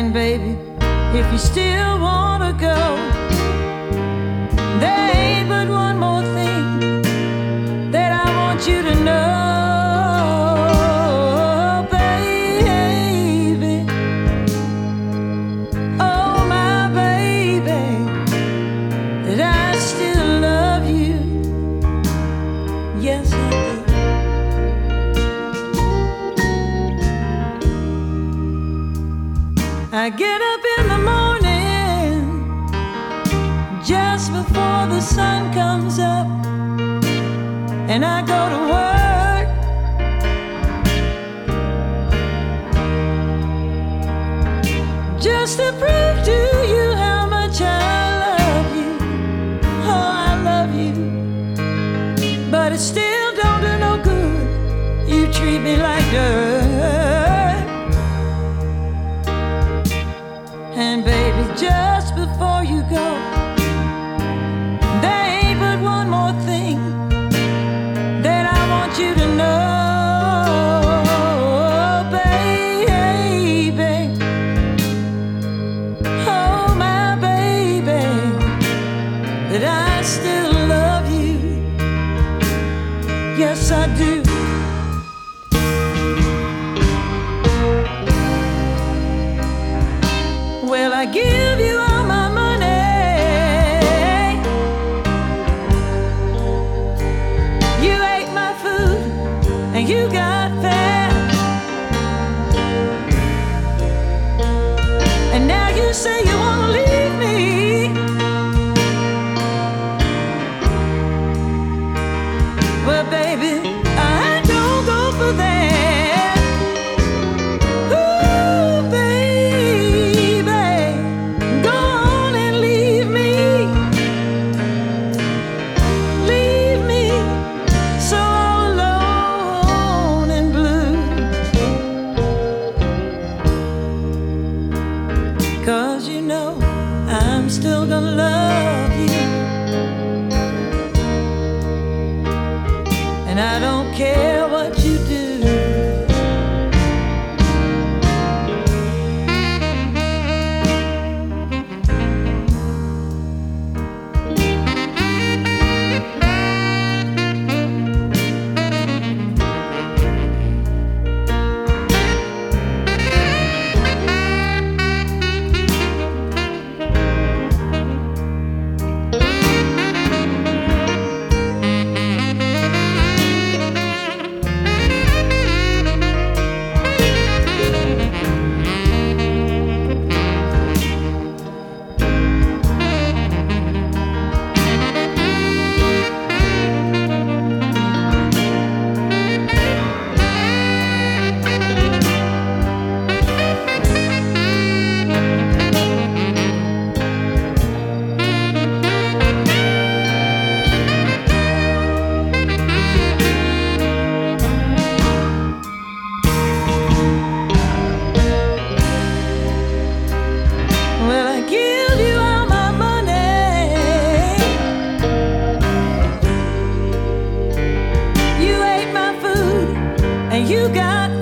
And baby, if you still wanna go, there ain't but one more thing that I want you to know, baby. Oh, my baby, that I still love you. Yes, I do. I get up in the morning just before the sun comes up, and I go to work. Just to prove to you how much I love you. Oh, I love you. But it still don't do no good. You treat me like dirt. And baby, just before you go, there ain't but one more thing that I want you to know, baby. Oh, my baby, that I still love you. Yes, I do. Well, I give you all my money. You ate my food and you got fat. And now you say you wanna leave me. Well, baby, I don't go for that. Ooh, baby, go on and leave me. Leave me so all alone and blue. 'Cause you know I'm still gonna love you. And I don't care what you do. Well, I give you all my money. You ate my food and you got